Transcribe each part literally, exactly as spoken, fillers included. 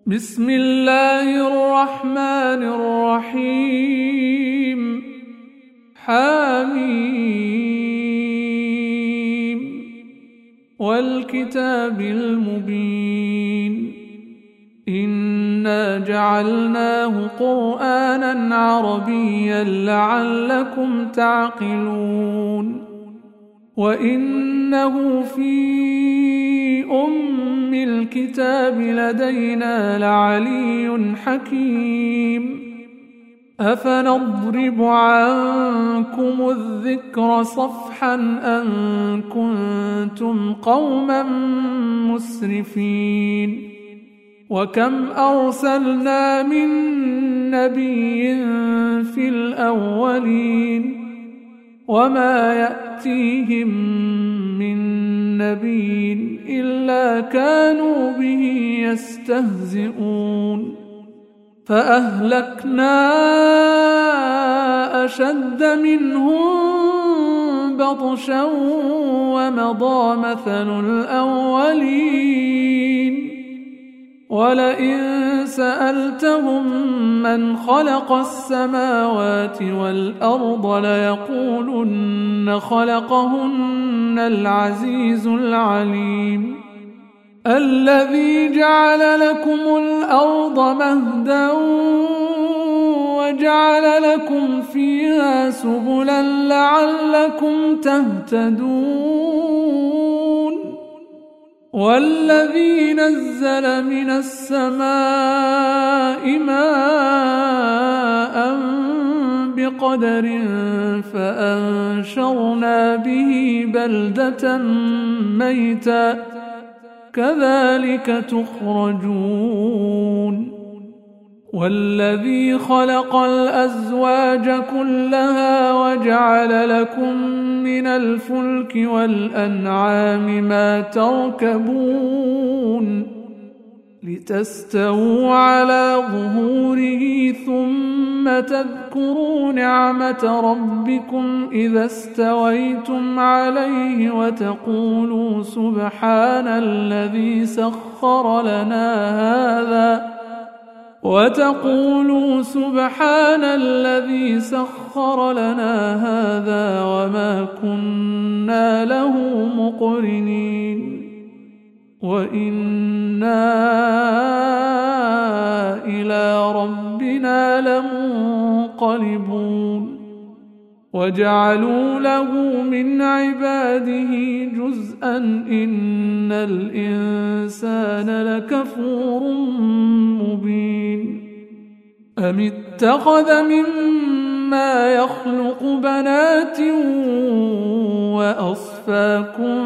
بسم الله الرحمن الرحيم. حميم والكتاب المبين. إنا جعلناه قرآنا عربيا لعلكم تعقلون. وإنه في أم الكتاب لدينا لعلي حكيم. أفنضرب عنكم الذكر صفحا أن كنتم قوما مسرفين. وكم أرسلنا من نبي في الأولين وما يأتيهم من نبي إلا كانوا به يستهزئون. فأهلكنا أشد منهم بطشا ومضى مثل الأولين. ولئن سألتهم من خلق السماوات والأرض ليقولن خلقهن العزيز العليم. الذي جعل لكم الأرض مهدا وجعل لكم فيها سبلا لعلكم تهتدون. والذي نزل من السماء ماء بقدر فأنشرنا به بلدة ميتا كذلك تخرجون. والذي خلق الأزواج كلها وجعل لكم من الفلك والأنعام ما تركبون لتستووا على ظهوره ثم تذكروا نعمة ربكم إذا استويتم عليه وتقولوا سبحان الذي سخر لنا هذا وتقولوا سبحان الذي سخر لنا هذا وما كنا له مقرنين وإنا إلى ربنا لمنقلبون. وجعلوا له من عباده جزءا إن الإنسان لكفور مبين. أم اتخذ مما يخلق بنات وأصفاكم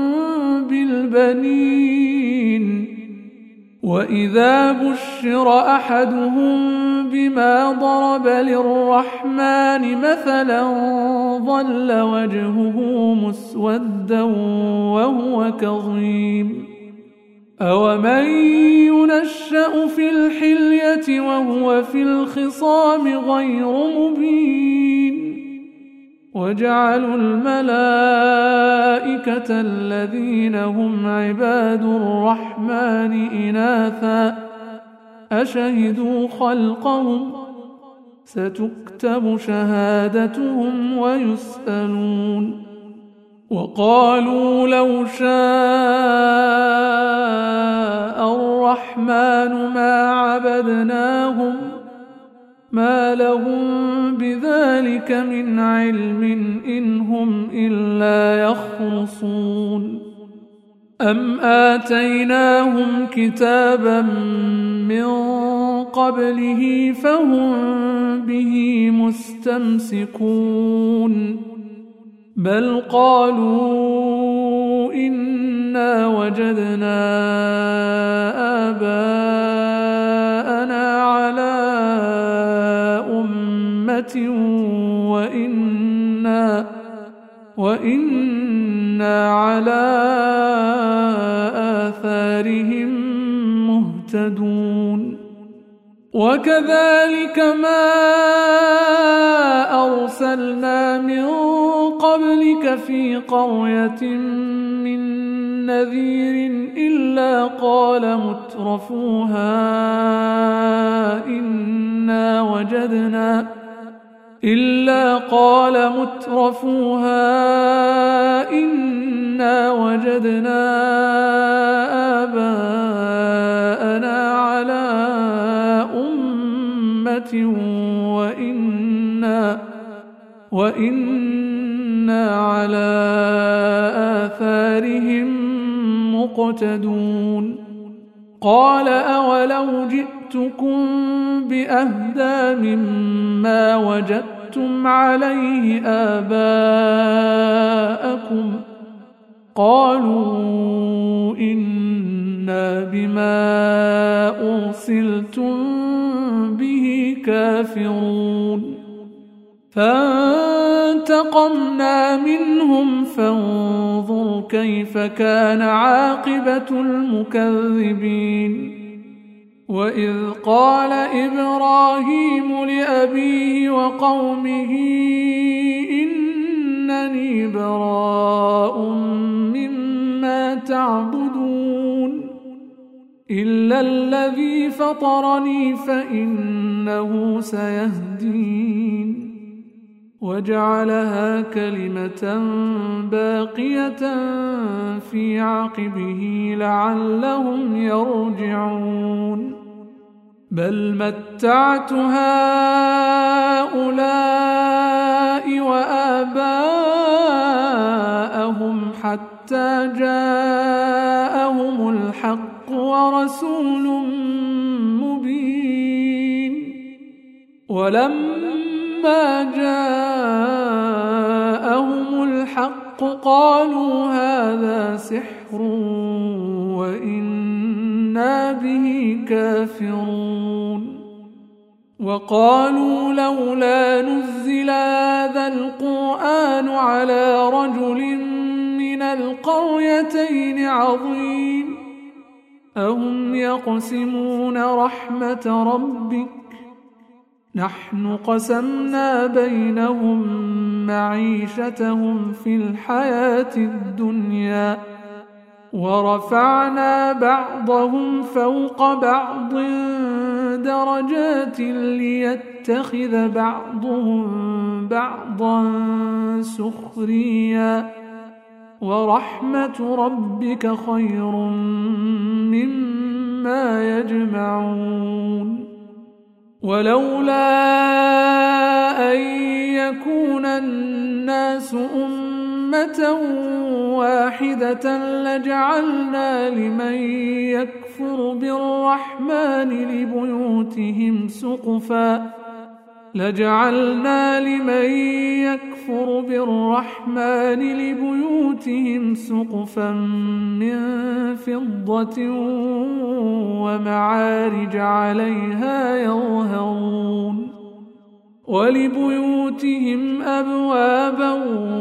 بالبنين وإذا بشر أحدهم بما ضرب للرحمن مثلا ظل وجهه مسودا وهو كظيم. أومن ينشأ في الحلية وهو في الخصام غير مبين. وجعلوا الملائكة الذين هم عباد الرحمن إناثا أشهدوا خلقهم ستكتب شهادتهم ويسألون. وقالوا لو شاء الرحمن ما عبدناهم ما لهم بذلك من علم إن هم إلا يخرصون. أم آتيناهم كتابا من قبله فهم به مستمسكون. بل قالوا إنا وجدنا آباءنا على أمة وإنا وإنا على آثارهم مهتدون. وكذلك ما أرسلنا من قبلك في قرية من نذير إلا قال مترفوها وجدنا إلا قال مترفوها إنا وجدنا آباءنا على أمة وإنا وإنا على آثارهم مقتدون قال أولو جئتكم بأهدى مما وجدتم عليه آباءكم قالوا إنا بما أرسلتم به كافرون فانتقمنا منهم فانظر كيف كان عاقبة المكذبين وإذ قال إبراهيم لأبيه وقومه إنني براء مما تعبدون إلا الذي فطرني فإنه سيهدين وجعلها كلمة باقية في عقبه لعلهم يرجعون بل متعت هؤلاء وآباءهم حتى جاءهم الحق ورسول مبين ولما جاءهم الحق قالوا هذا سحر وإنا به كافرون وقالوا لولا نزل هذا القرآن على رجل من القريتين عظيم أهم يقسمون رحمة ربك نحن قسمنا بينهم معيشتهم في الحياة الدنيا ورفعنا بعضهم فوق بعض درجات ليتخذ بعضهم بعضا سخريا ورحمة ربك خير مما يجمعون ولولا أن يكون الناس أمة واحدة لجعلنا لمن يكفر بالرحمن لبيوتهم سقفا لجعلنا لمن يكفر بالرحمن لبيوتهم سقفا من فضة ومعارج عليها يظهرون ولبيوتهم أبوابا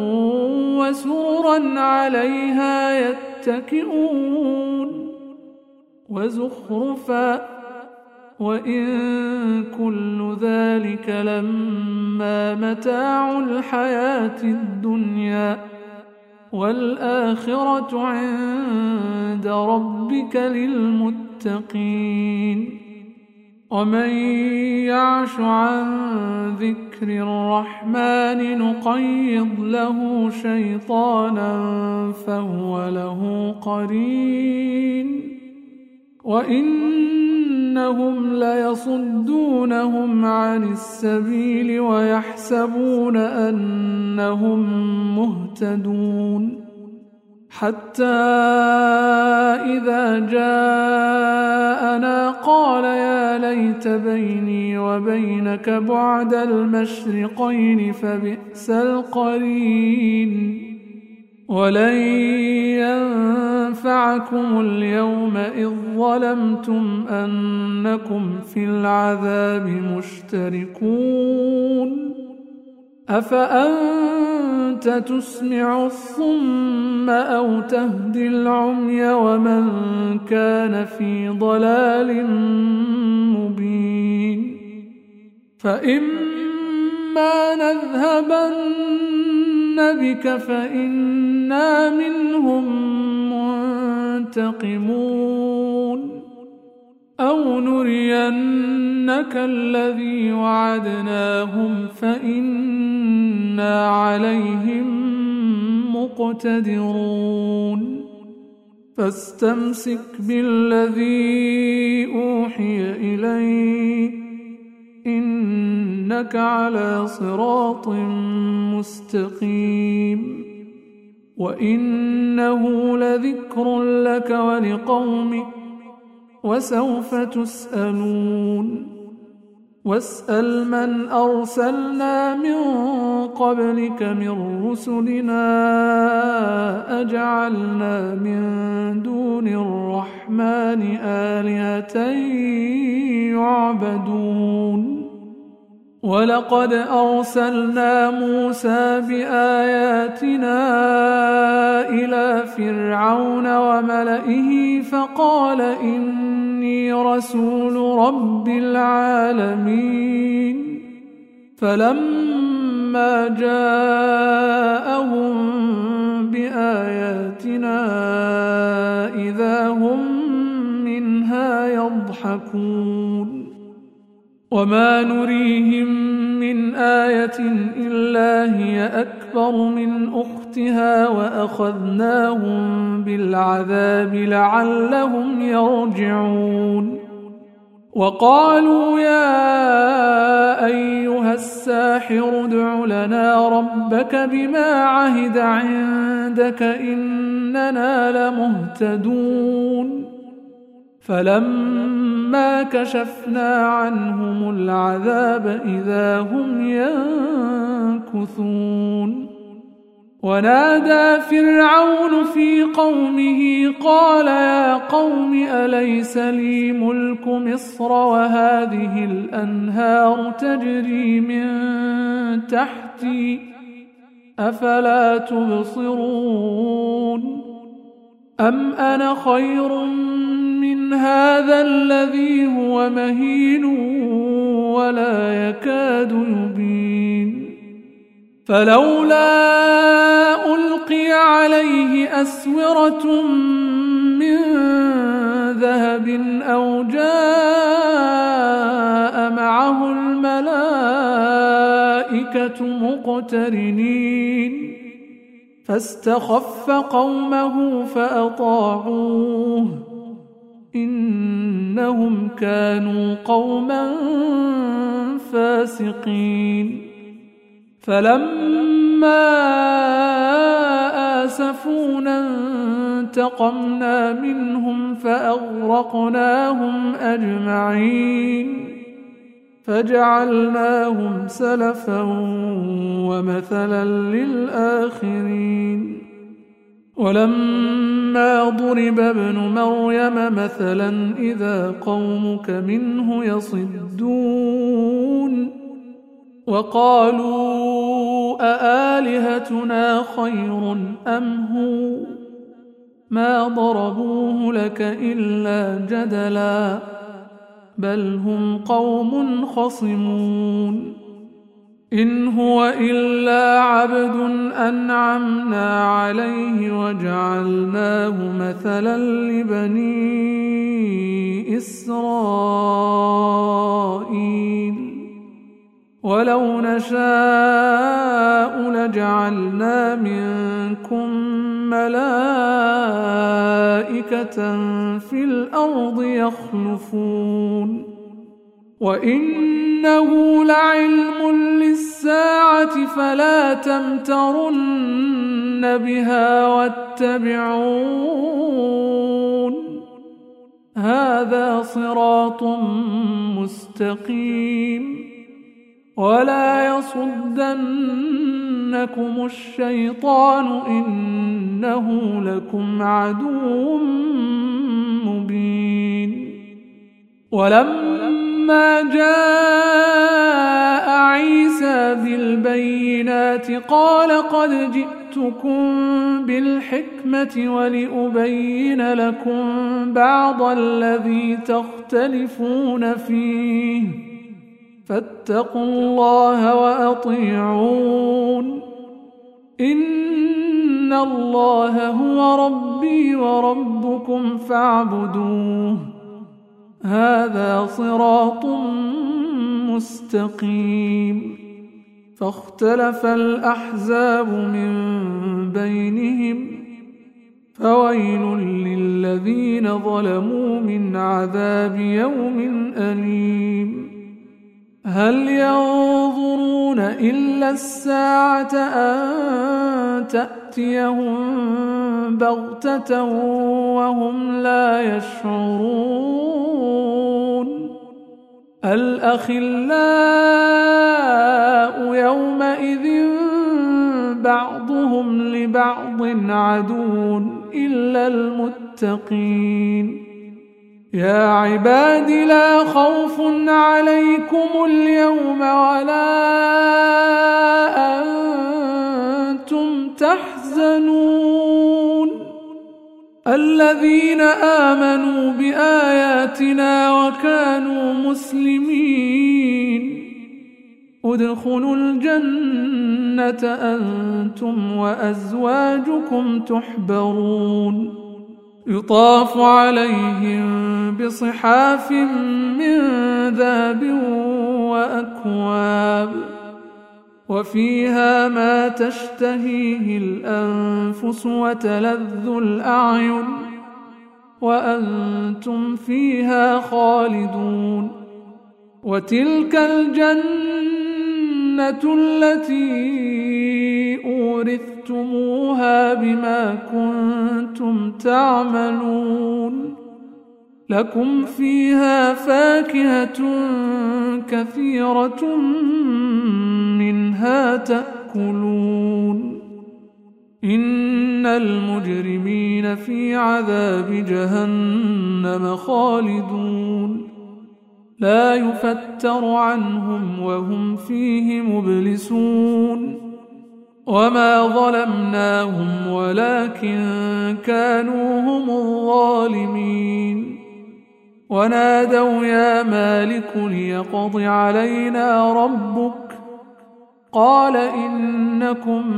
وسررا عليها يتكئون وزخرفا وإن كل ذلك لما متاع الحياة الدنيا والآخرة عند ربك للمتقين ومن يعش عن ذكر الرحمن نقيض له شيطانا فهو له قرين وإنهم ليصدونهم عن السبيل ويحسبون أنهم مهتدون حتى إذا جاءنا قال يا ليت بيني وبينك بعد المشرقين فبئس القرين ولن ينفعكم اليوم إذ ظلمتم أنكم في العذاب مشتركون أفأنت تسمع الصم أو تهدي العمي ومن كان في ضلال مبين فإما نذهبن بك فإنا منهم منتقمون أو نرينك الذي وعدناهم فإنا عليهم مقتدرون فاستمسك بالذي أوحي إليك إنك على صراط مستقيم وإنه لذكر لك ولقومك وسوف تسألون واسأل من أرسلنا من قبلك من رسلنا أجعلنا من دون الرحمن آلهة يعبدون ولقد أرسلنا موسى بآياتنا إلى فرعون وملئه فقال إني رسول رب العالمين فلما جاءهم بآياتنا إذا هم منها يضحكون وما نريهم من آية إلا هي أكبر من أختها وأخذناهم بالعذاب لعلهم يرجعون وقالوا يا أيها الساحر ادع لنا ربك بما عهد عندك إننا لمهتدون فلما كشفنا عنهم العذاب إذا هم ينكثون ونادى فرعون في قومه قال يا قوم أليس لي ملك مصر وهذه الأنهار تجري من تحتي أفلا تبصرون أم أنا خير من هذا الذي هو مهين ولا يكاد يبين فلولا ألقي عليه أسورة من ذهب أو جاء معه الملائكة مقترنين فاستخف قومه فأطاعوه إنهم كانوا قوما فاسقين فلما آسفونا انتقمنا منهم فأغرقناهم أجمعين فجعلناهم سلفا ومثلا للآخرين ولما ضرب ابن مريم مثلا إذا قومك منه يصدون وقالوا أآلهتنا خير أم هو ما ضربوه لك إلا جدلا بل هم قوم خصمون إن هو إلا عبد أنعمنا عليه وجعلناه مثلا لبني إسرائيل ولو نشاء لجعلنا منكم ملائكة في الأرض يخلفون وإنه لعلم للساعة فلا تمترن بها واتبعون هذا صراط مستقيم ولا يصدنكم الشيطان إنه لكم عدو مبين ولما جاء عيسى بالبينات قال قد جئتكم بالحكمة ولأبين لكم بعض الذي تختلفون فيه فاتقوا الله وأطيعون إن الله هو ربي وربكم فاعبدوه هذا صراط مستقيم فاختلف الأحزاب من بينهم فويل للذين ظلموا من عذاب يوم أليم هل ينظرون إلا الساعة أن تأتيهم بغتة وهم لا يشعرون الأخلاء يومئذ بعضهم لبعض عدو إلا المتقين يا عباد لا خوف عليكم اليوم ولا أنتم تحزنون الذين آمنوا بآياتنا وكانوا مسلمين ادخلوا الجنة أنتم وأزواجكم تحبرون يطاف عليهم بصحاف من ذهب وأكواب وفيها ما تشتهيه الأنفس وتلذ الأعين وأنتم فيها خالدون وتلك الجنة التي أورثتموها بما كنتم تعملون لكم فيها فاكهة كثيرة منها تأكلون إن المجرمين في عذاب جهنم خالدون لا يفتر عنهم وهم فيه مبلسون وما ظلمناهم ولكن كانوا هم الظالمين ونادوا يا مالك ليقض علينا ربك قال إنكم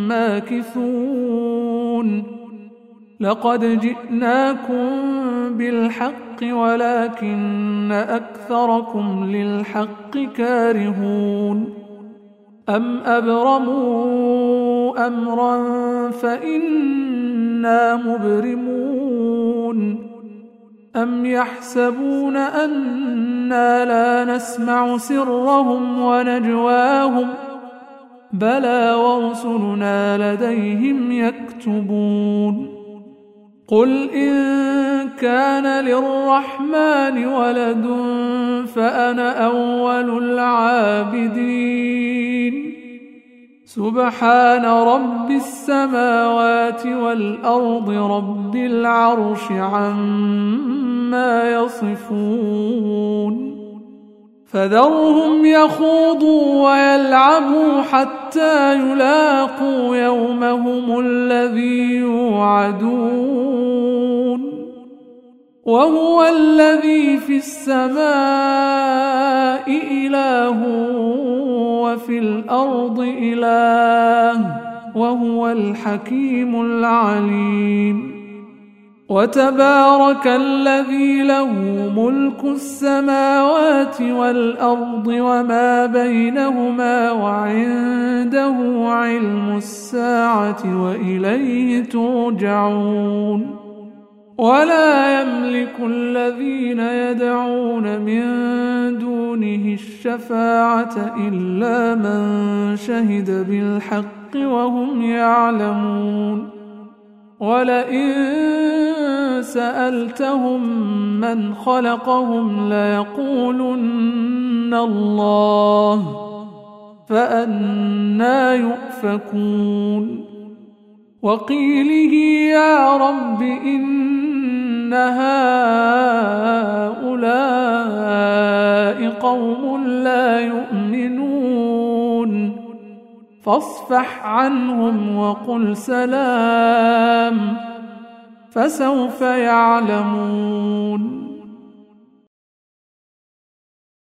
ماكثون لقد جئناكم بالحق ولكن أكثركم للحق كارهون أم أبرموا أمرا فإنا مبرمون أم يحسبون أنا لا نسمع سرهم ونجواهم بلى ورسلنا لديهم يكتبون قل إن كان للرحمن ولد فأنا أول العابدين سبحان رب السماوات والأرض رب العرش عما يصفون فذرهم يخوضوا ويلعبوا حتى يلاقوا يومهم الذي يوعدون وهو الذي في السماء إله وفي الأرض إله وهو الحكيم العليم وتبارك الذي له ملك السماوات والأرض وما بينهما وعنده علم الساعة وإليه ترجعون ولا يملك الذين يدعون من دونه الشفاعة إلا من شهد بالحق وهم يعلمون ولئن سألتهم من خلقهم ليقولن الله فأنى يؤفكون وقيله يا رب إن هؤلاء قوم لا يؤمنون فاصفح عنهم وقل سلام فسوف يعلمون